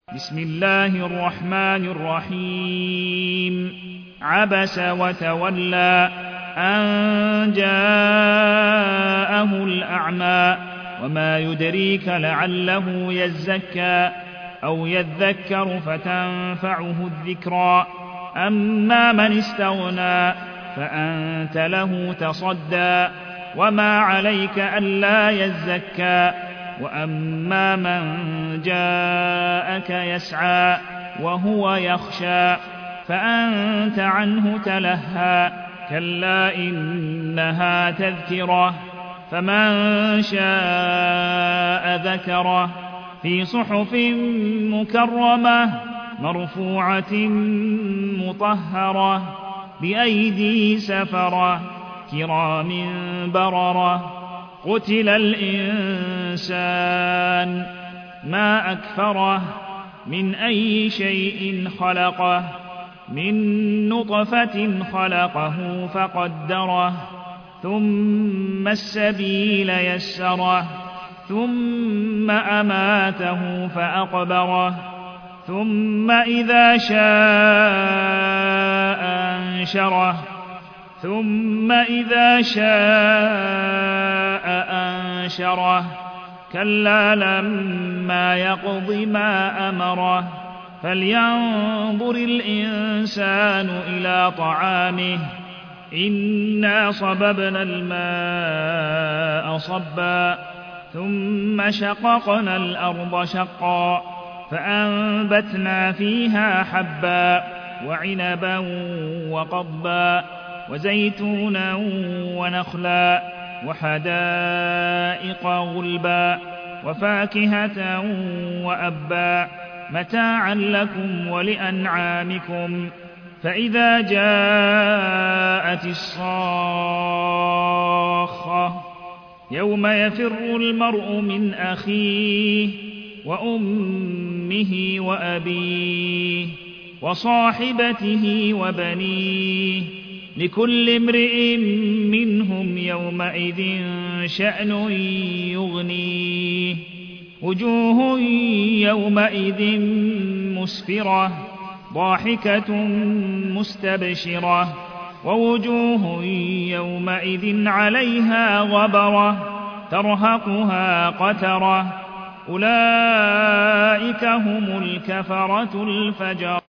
بسم الله الرحمن الرحيم عبس وتولى أن جاءه الأعمى وما يدريك لعله يزكى أو يذكر فتنفعه الذكرى أما من استغنى فأنت له تصدى وما عليك ألا يزكى وأما من جاءك يسعى وهو يخشى فأنت عنه تلهى كلا إنها تذكرة فمن شاء ذكره في صحف مكرمة مرفوعة مطهرة بأيدي سفرة كرام بررة قتل الإنسان ما أكفره من أي شيء خلقه من نطفة خلقه فقدره ثم السبيل يسره ثم أماته فأقبره ثم إذا شاء أنشره أنشره كلا لما يقض ما أمره فلينظر الإنسان إلى طعامه إنا صببنا الماء صبا ثم شققنا الأرض شقا فأنبتنا فيها حبا وعنبا وقضبا وزيتونا ونخلا وحدائق غلبا وفاكهة وأبا متاعا لكم ولأنعامكم فإذا جاءت الصاخة يوم يفر المرء من أخيه وأمه وأبيه وصاحبته وبنيه لكل امرئ منهم يومئذ شأن يغنيه وجوه يومئذ مسفرة ضاحكة مستبشرة ووجوه يومئذ عليها غبرة ترهقها قترة أولئك هم الكفرة الفجرة.